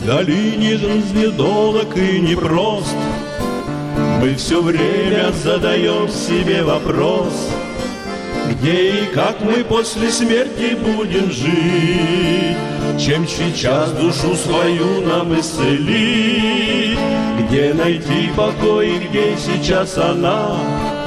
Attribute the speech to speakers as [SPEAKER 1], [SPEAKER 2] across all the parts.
[SPEAKER 1] долине недолог и непрост. Мы все время задаем себе вопрос, где и как мы после смерти будем жить, чем сейчас душу свою нам исцелить, где найти покой и где сейчас она,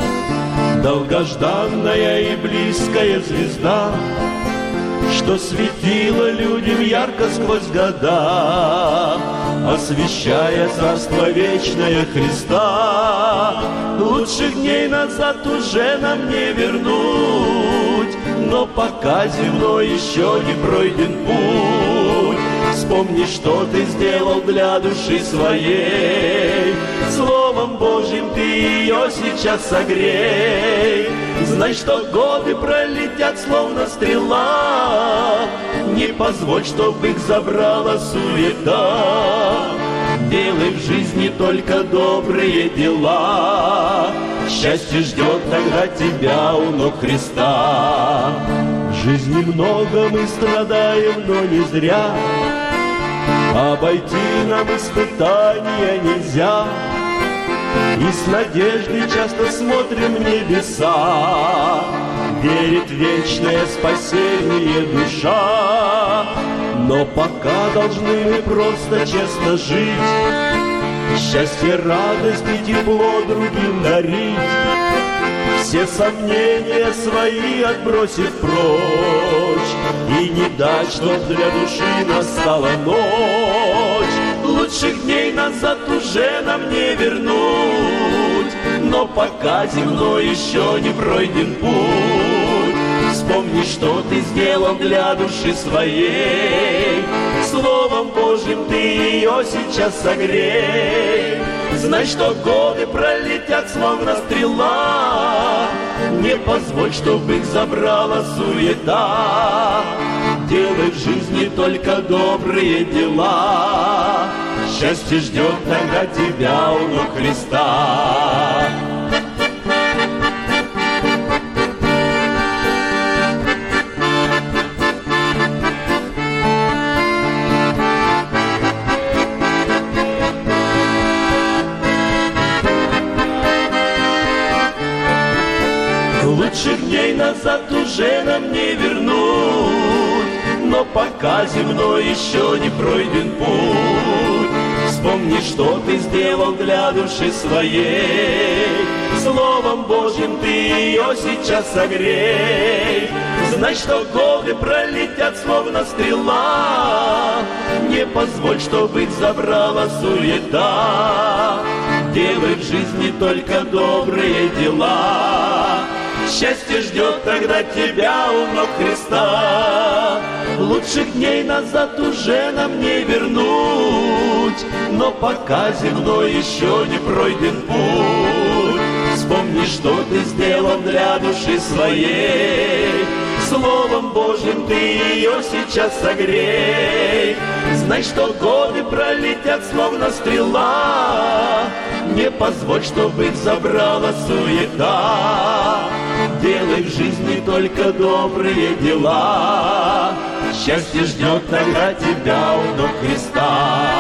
[SPEAKER 1] долгожданная и близкая звезда, что светила людям ярко сквозь года, освещая царство вечное Христа. Лучших дней назад уже нам не вернуть, но пока земной еще не пройден путь. Вспомни, что ты сделал для души своей, Словом Божьим ты ее сейчас согрей. Знай, что годы пролетят, словно стрела, не позволь, чтоб их забрала суета. Делай в жизни только добрые дела, счастье ждет тогда тебя у ног Христа. В жизни много мы страдаем, но не зря, обойти нам испытания нельзя. И с надеждой часто смотрим в небеса, верит вечное спасение душа. Но пока должны мы просто честно жить, счастье, радость и тепло другим дарить, все сомнения свои отбросив прочь, и не дать, чтоб для души настала ночь. Лучших дней назад уже нам не вернуть, но пока земной еще не пройден путь. Вспомни, что ты сделал для души своей, Словом Божьим ты ее сейчас согрей. Знай, что годы пролетят, словно стрела, не позволь, чтоб их забрала суета. Делай в жизни только добрые дела, счастье ждет тогда тебя у ног Христа. Лучших дней назад уже нам не вернуть, но пока земной еще не пройден путь. Вспомни, что ты сделал для души своей, Словом Божьим ты ее сейчас согрей. Знай, что годы пролетят, словно стрела, не позволь, чтоб их забрала суета. Делай в жизни только добрые дела, счастье ждет тогда тебя у ног Христа. Лучших дней назад уже нам не вернуть, но пока земной еще не пройден путь. Вспомни, что ты сделал для души своей, Словом Божьим ты ее сейчас согрей. Знай, что годы пролетят, словно стрела, не позволь, чтоб их забрала суета. Делай в жизни только добрые дела, счастье ждет тогда тебя у ног Христа.